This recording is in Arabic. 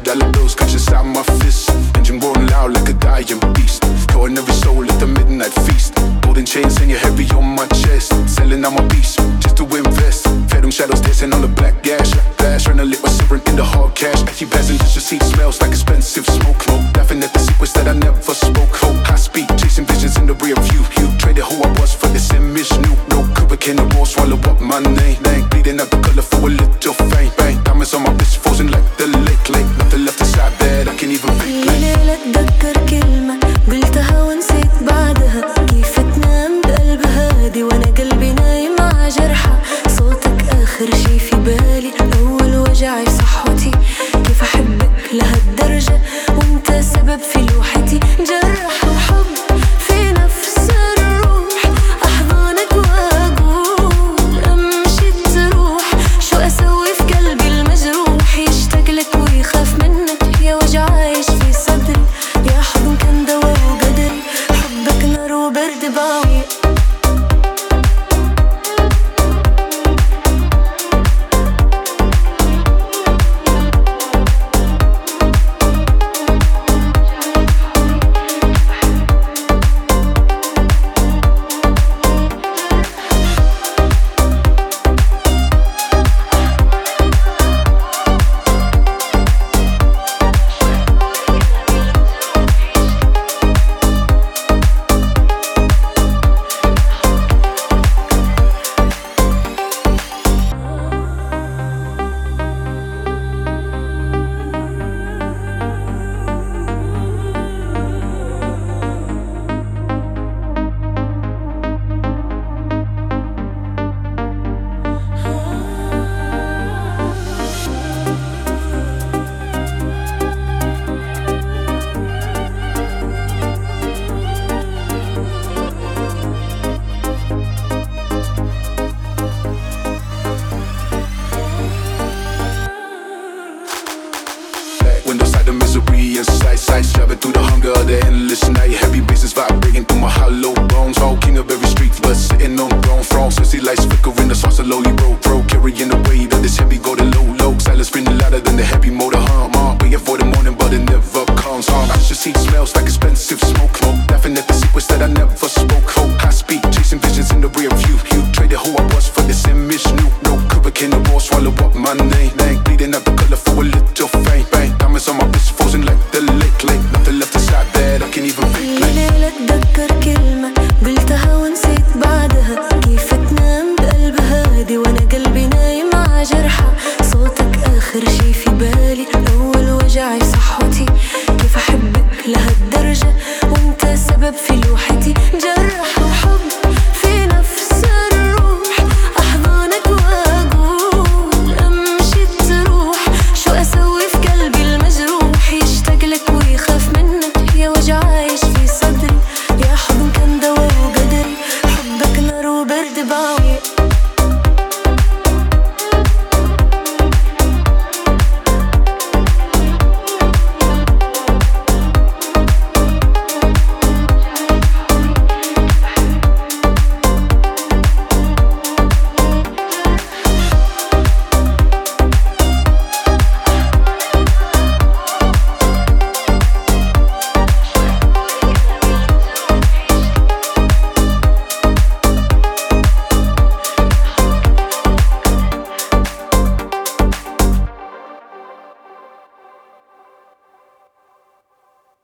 dollar bills catch inside my fist. Engine roaring loud like a dying beast. Killing every soul at the midnight feast. Golden chains hanging heavy on my chest. Selling out my beast just to invest. Phantom shadows dancing on the black gas. Flash, running lit with silver in the hard cash. Empty passengers seat smells like expensive smoke. Laughing at the secrets that I never spoke. High speed, chasing visions in the rear view. You traded who I was for this image new. No cover can the wall swallow up my name. Bleeding out the color for a little fame. Bang, diamonds on my wrist frozen like the lake. Nothing left inside that I can't even fake. ليلة اتذكر كلمة قلتها ونسيت بعدها. كيف تنام بقلب هادي وانا قلبي نايم مع جرحة. صوتك اخر شي في بالي، اول وجعي في صحوتي. كيف احبك لهالدرجة وانت سبب في لوحتي. جرح وحب في نفس الروح، احضنك واقول امشي تروح. شو اسوي في قلبي المجروح، يشتاق لك ويخاف منك. يا وجع عايش في صدري، يا حضن كان دوا وقدري. حبك نار وبرد باوي. Windows side the misery and sight shoving through the hunger of the endless night. Heavy bases vibrating through my hollow bones. All king of every street, but sitting on throne. Frost, see lights flickering, the sauce slowly roll. Pro carrying the weight of this heavy golden low. Silence screaming louder than the heavy motor hum. Waiting for the morning, but it never comes. I should see smells like expensive smoke. Laughing at the secrets that I never spoke. High speed, chasing visions in the rear view. You traded who I was for this image new. No cover can the wall swallow up my name. Bleeding out the color for a little fame. Bang, diamonds on my wrist frozen like the lake. Nothing left inside that I can't even fake. ليلة اتذكر كلمة قلتها ونسيت بعدها. كيف تنام بقلب هادي وانا قلبي نايم مع جرحة. صوتك اخر شي في بالي، اول وجعي في صحوتي. كيف احبك لهالدرجة وانت سبب في لوحتي. جرح وحب في نفس الروح، احضنك واقول امشي تروح. شو اسوي في قلبي المجروح، يشتاق لك ويخاف منك. يا وجع عايش في صدري، يا حضن كان دوا وقدري. حبك نار وبرد باوي.